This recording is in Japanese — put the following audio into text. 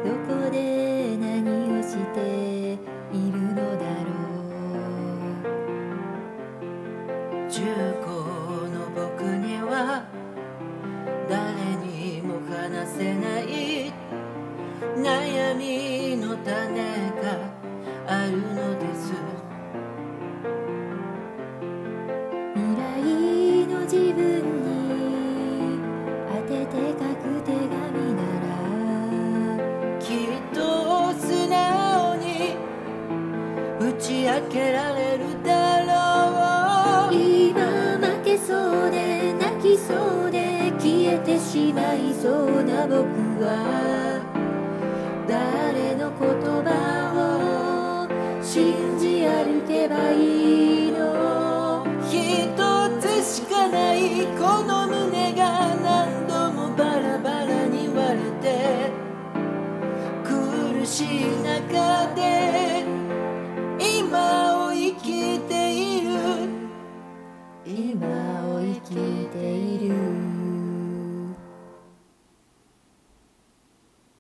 どこで何をしているのだろう。中高の僕には誰にも話せない悩みの種があるのです。 未来の自分に当てて書く手紙ならきっと素直に打ち明けられるだろう。 今負けそうで泣きそうで消えてしまいそうな僕は誰の言葉を信じ歩けばいいの。 一つしかないこの